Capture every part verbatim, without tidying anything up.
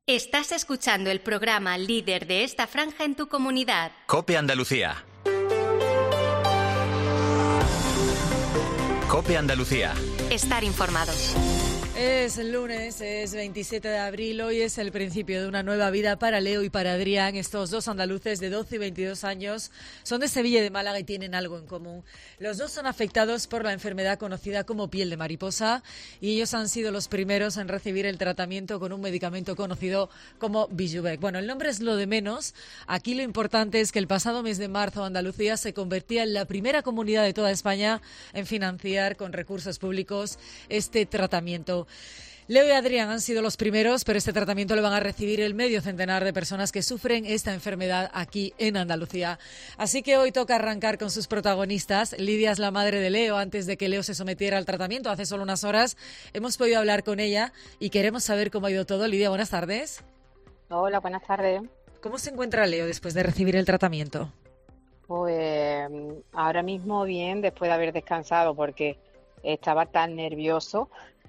Estás escuchando el programa líder de esta franja en tu comunidad. COPE Andalucía. COPE Andalucía. Estar informados. Es el lunes, es veintisiete de abril, hoy es el principio de una nueva vida para Leo y para Adrián. Estos dos andaluces de doce y veintidós años son de Sevilla y de Málaga y tienen algo en común. Los dos son afectados por la enfermedad conocida como piel de mariposa y ellos han sido los primeros en recibir el tratamiento con un medicamento conocido como Bijubec. Bueno, el nombre es lo de menos. Aquí lo importante es que el pasado mes de marzo Andalucía se convertía en la primera comunidad de toda España en financiar con recursos públicos este tratamiento. Leo y Adrián han sido los primeros, pero este tratamiento lo van a recibir el medio centenar de personas que sufren esta enfermedad aquí en Andalucía. Así que hoy toca arrancar con sus protagonistas. Lidia es la madre de Leo. Antes de que Leo se sometiera al tratamiento, hace solo unas horas, hemos podido hablar con ella y queremos saber cómo ha ido todo. Lidia, buenas tardes. Hola, buenas tardes. ¿Cómo se encuentra Leo después de recibir el tratamiento? Pues ahora mismo bien, después de haber descansado, porque estaba tan nervioso.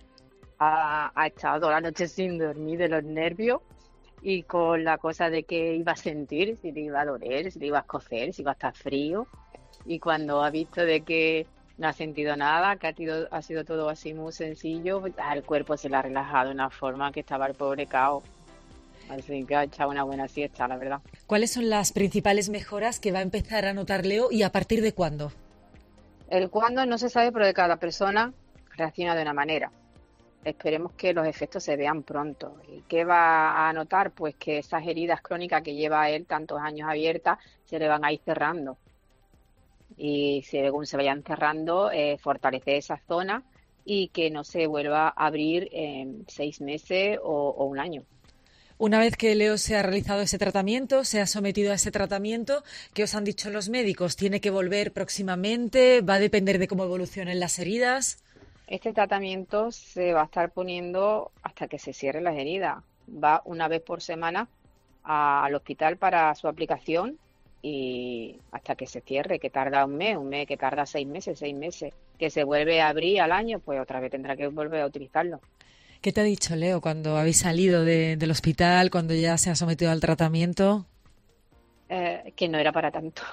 Ha, ha estado toda la noche sin dormir de los nervios y con la cosa de que iba a sentir, si le iba a doler, si le iba a escocer, si iba a estar frío. Y cuando ha visto de que no ha sentido nada, que ha sido, ha sido todo así muy sencillo, el cuerpo se le ha relajado de una forma que estaba el pobre cao. Así que ha echado una buena siesta, la verdad. ¿Cuáles son las principales mejoras que va a empezar a notar Leo y a partir de cuándo? El cuándo no se sabe, pero de cada persona reacciona de una manera. Esperemos que los efectos se vean pronto. ¿Y qué va a notar? Pues que esas heridas crónicas que lleva él tantos años abiertas se le van a ir cerrando. Y según se vayan cerrando, eh, fortalecer esa zona y que no se vuelva a abrir en seis meses o, o un año. Una vez que Leo se ha realizado ese tratamiento, se ha sometido a ese tratamiento, ¿qué os han dicho los médicos? ¿Tiene que volver próximamente? ¿Va a depender de cómo evolucionen las heridas? Este tratamiento se va a estar poniendo hasta que se cierren las heridas. Va una vez por semana a, al hospital para su aplicación y hasta que se cierre, que tarda un mes, un mes, que tarda seis meses, seis meses. Que se vuelve a abrir al año, pues otra vez tendrá que volver a utilizarlo. ¿Qué te ha dicho Leo cuando habéis salido de, del hospital, cuando ya se ha sometido al tratamiento? Eh, que no era para tanto.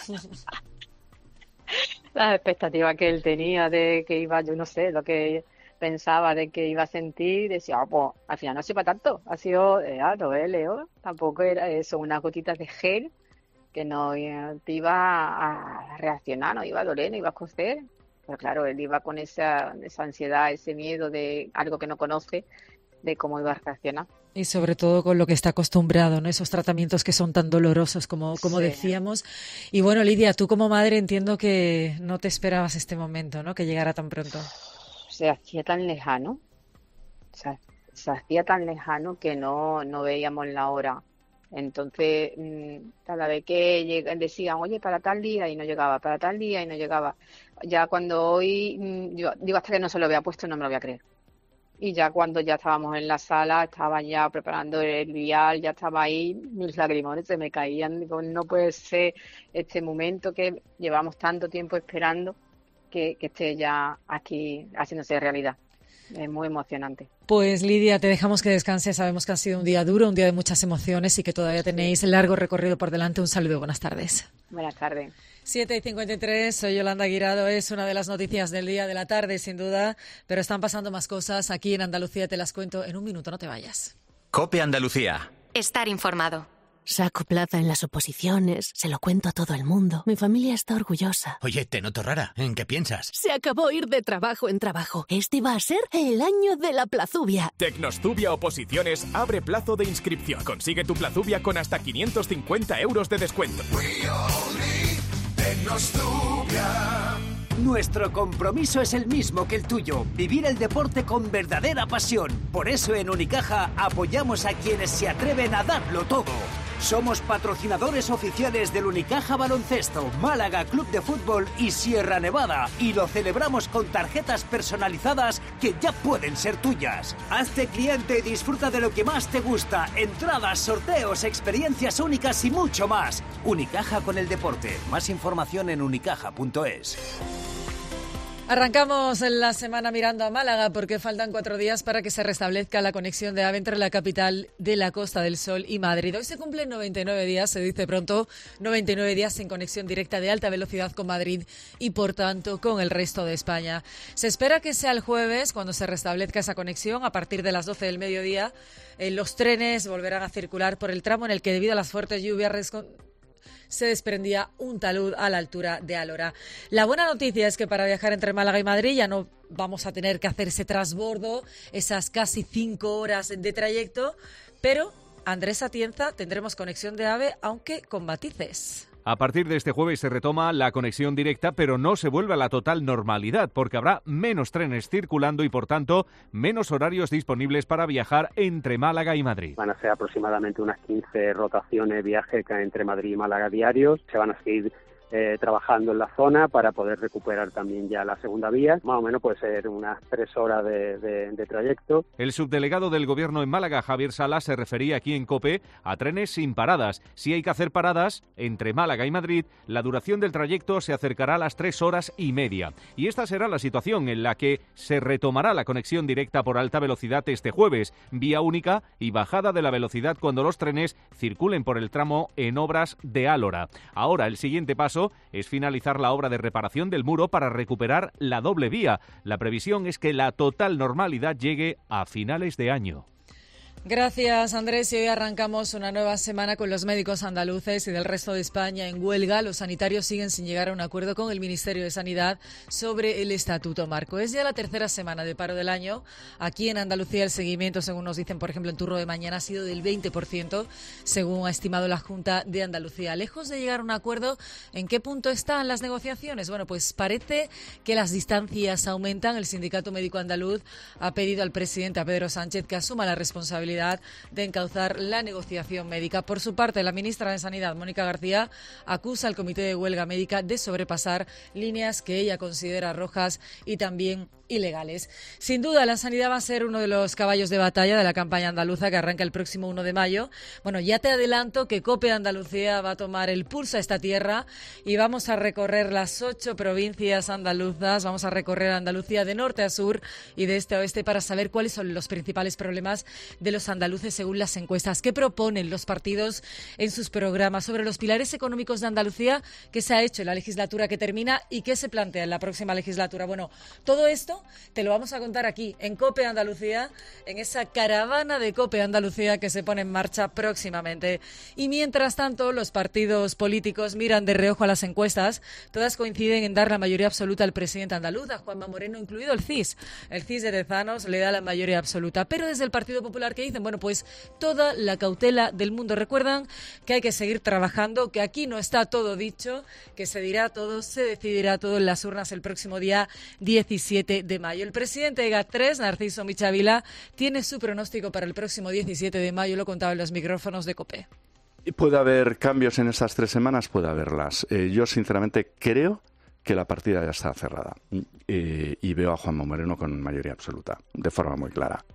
Las expectativas que él tenía de que iba, yo no sé, lo que pensaba de que iba a sentir, decía, oh, pues al final no ha sido para tanto, ha sido, ya lo ves, Leo, tampoco era eso, unas gotitas de gel que no te iba a reaccionar, no iba a doler, no iba a cocer, pero claro, él iba con esa, esa ansiedad, ese miedo de algo que no conoce, de cómo iba a reaccionar. Y sobre todo con lo que está acostumbrado, ¿no? Esos tratamientos que son tan dolorosos, como, como sí. decíamos. Y bueno, Lidia, tú como madre entiendo que no te esperabas este momento, ¿no? Que llegara tan pronto. Se hacía tan lejano, o sea, se hacía tan lejano que no, no veíamos la hora. Entonces, cada vez que lleg- decían, oye, para tal día, y no llegaba, para tal día, y no llegaba. Ya cuando hoy, yo digo, hasta que no se lo había puesto, no me lo voy a creer. Y ya cuando ya estábamos en la sala, estaban ya preparando el vial, ya estaba ahí, mis lagrimones se me caían. Digo, no puede ser este momento que llevamos tanto tiempo esperando que, que esté ya aquí haciéndose realidad. Es muy emocionante. Pues Lidia, te dejamos que descanses. Sabemos que ha sido un día duro, un día de muchas emociones y que todavía tenéis sí. largo recorrido por delante. Un saludo, buenas tardes. Buenas tardes. siete y cincuenta y tres, soy Yolanda Guirado. Es una de las noticias del día de la tarde, sin duda, pero están pasando más cosas aquí en Andalucía. Te las cuento en un minuto, no te vayas. COPE Andalucía. Estar informado. Saco plaza en las oposiciones, se lo cuento a todo el mundo. Mi familia está orgullosa. Oye, te noto rara. ¿En qué piensas? Se acabó ir de trabajo en trabajo. Este va a ser el año de la plazubia. Tecnostubia Oposiciones abre plazo de inscripción. Consigue tu plazubia con hasta quinientos cincuenta euros de descuento. Tecnostubia. Nuestro compromiso es el mismo que el tuyo, vivir el deporte con verdadera pasión. Por eso en Unicaja apoyamos a quienes se atreven a darlo todo. Somos patrocinadores oficiales del Unicaja Baloncesto, Málaga Club de Fútbol y Sierra Nevada. Y lo celebramos con tarjetas personalizadas que ya pueden ser tuyas. Hazte cliente y disfruta de lo que más te gusta. Entradas, sorteos, experiencias únicas y mucho más. Unicaja con el deporte. Más información en unicaja punto es. Arrancamos la semana mirando a Málaga porque faltan cuatro días para que se restablezca la conexión de AVE entre la capital de la Costa del Sol y Madrid. Hoy se cumplen noventa y nueve días, se dice pronto, noventa y nueve días sin conexión directa de alta velocidad con Madrid y, por tanto, con el resto de España. Se espera que sea el jueves cuando se restablezca esa conexión. A partir de las doce del mediodía, eh, los trenes volverán a circular por el tramo en el que, debido a las fuertes lluvias, se desprendía un talud a la altura de Alhora. La buena noticia es que para viajar entre Málaga y Madrid ya no vamos a tener que hacer ese transbordo, esas casi cinco horas de trayecto, pero, Andrés Atienza, tendremos conexión de AVE, aunque con matices. A partir de este jueves se retoma la conexión directa, pero no se vuelve a la total normalidad, porque habrá menos trenes circulando y, por tanto, menos horarios disponibles para viajar entre Málaga y Madrid. Van a ser aproximadamente unas quince rotaciones viaje entre Madrid y Málaga diarios. Se van a seguir Eh, trabajando en la zona para poder recuperar también ya la segunda vía. Más o menos puede ser unas tres horas de, de, de trayecto. El subdelegado del Gobierno en Málaga, Javier Sala, se refería aquí en COPE a trenes sin paradas. Si hay que hacer paradas entre Málaga y Madrid, la duración del trayecto se acercará a las tres horas y media. Y esta será la situación en la que se retomará la conexión directa por alta velocidad este jueves, vía única y bajada de la velocidad cuando los trenes circulen por el tramo en obras de Alhora. Ahora, el siguiente paso es finalizar la obra de reparación del muro para recuperar la doble vía. La previsión es que la total normalidad llegue a finales de año. Gracias, Andrés. Y hoy arrancamos una nueva semana con los médicos andaluces y del resto de España en huelga. Los sanitarios siguen sin llegar a un acuerdo con el Ministerio de Sanidad sobre el Estatuto Marco. Es ya la tercera semana de paro del año. Aquí en Andalucía el seguimiento, según nos dicen, por ejemplo, en Turno de Mañana, ha sido del veinte por ciento, según ha estimado la Junta de Andalucía. Lejos de llegar a un acuerdo, ¿en qué punto están las negociaciones? Bueno, pues parece que las distancias aumentan. El Sindicato Médico Andaluz ha pedido al presidente, a Pedro Sánchez, que asuma la responsabilidad de encauzar la negociación médica. Por su parte, la ministra de Sanidad, Mónica García, acusa al Comité de Huelga Médica de sobrepasar líneas que ella considera rojas y también ilegales. Sin duda, la sanidad va a ser uno de los caballos de batalla de la campaña andaluza que arranca el próximo uno de mayo. Bueno, ya te adelanto que COPE Andalucía va a tomar el pulso a esta tierra y vamos a recorrer las ocho provincias andaluzas, vamos a recorrer Andalucía de norte a sur y de este a oeste para saber cuáles son los principales problemas de los andaluces según las encuestas. ¿Qué proponen los partidos en sus programas sobre los pilares económicos de Andalucía? ¿Qué se ha hecho en la legislatura que termina y qué se plantea en la próxima legislatura? Bueno, todo esto te lo vamos a contar aquí en COPE Andalucía, en esa caravana de COPE Andalucía que se pone en marcha próximamente. Y mientras tanto, los partidos políticos miran de reojo a las encuestas. Todas coinciden en dar la mayoría absoluta al presidente andaluz, a Juanma Moreno, incluido el C I S. El C I S de Tezanos le da la mayoría absoluta. Pero desde el Partido Popular, ¿qué dicen? Bueno, pues toda la cautela del mundo. Recuerdan que hay que seguir trabajando, que aquí no está todo dicho, que se dirá todo, se decidirá todo en las urnas el próximo día diecisiete de mayo. El presidente de GAT tres, Narciso Michavila, tiene su pronóstico para el próximo diecisiete de mayo, lo contaba en los micrófonos de COPE. ¿Puede haber cambios en estas tres semanas? Puede haberlas. Eh, yo, sinceramente, creo que la partida ya está cerrada eh, y veo a Juanma Moreno con mayoría absoluta, de forma muy clara.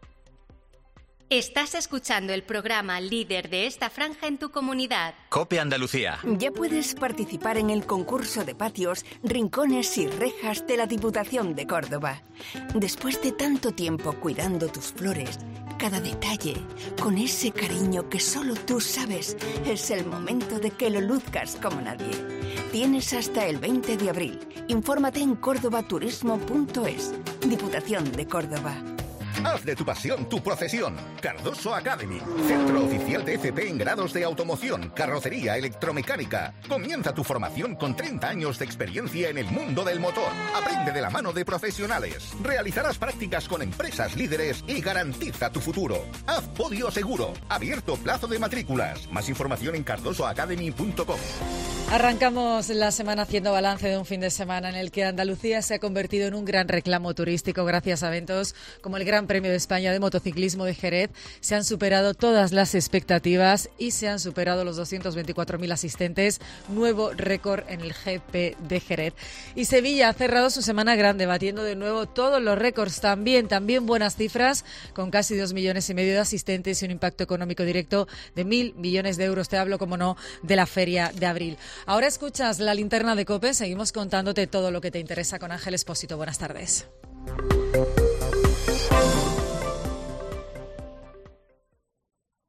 Estás escuchando el programa líder de esta franja en tu comunidad. COPE Andalucía. Ya puedes participar en el concurso de patios, rincones y rejas de la Diputación de Córdoba. Después de tanto tiempo cuidando tus flores, cada detalle, con ese cariño que solo tú sabes, es el momento de que lo luzcas como nadie. Tienes hasta el veinte de abril. Infórmate en córdoba turismo punto es. Diputación de Córdoba. Haz de tu pasión tu profesión. Cardoso Academy, centro oficial de F P en grados de automoción, carrocería, electromecánica. Comienza tu formación con treinta años de experiencia en el mundo del motor. Aprende de la mano de profesionales. Realizarás prácticas con empresas líderes y garantiza tu futuro. Haz podio seguro. Abierto plazo de matrículas. Más información en cardoso academy punto com. Arrancamos la semana haciendo balance de un fin de semana en el que Andalucía se ha convertido en un gran reclamo turístico gracias a eventos como el Gran Premio de España de Motociclismo de Jerez. Se han superado todas las expectativas y se han superado los doscientos veinticuatro mil asistentes. Nuevo récord en el G P de Jerez. Y Sevilla ha cerrado su semana grande, batiendo de nuevo todos los récords. También, también buenas cifras, con casi dos millones y medio de asistentes y un impacto económico directo de mil millones de euros. Te hablo, como no, de la Feria de Abril. Ahora escuchas la linterna de COPE. Seguimos contándote todo lo que te interesa con Ángel Expósito. Buenas tardes.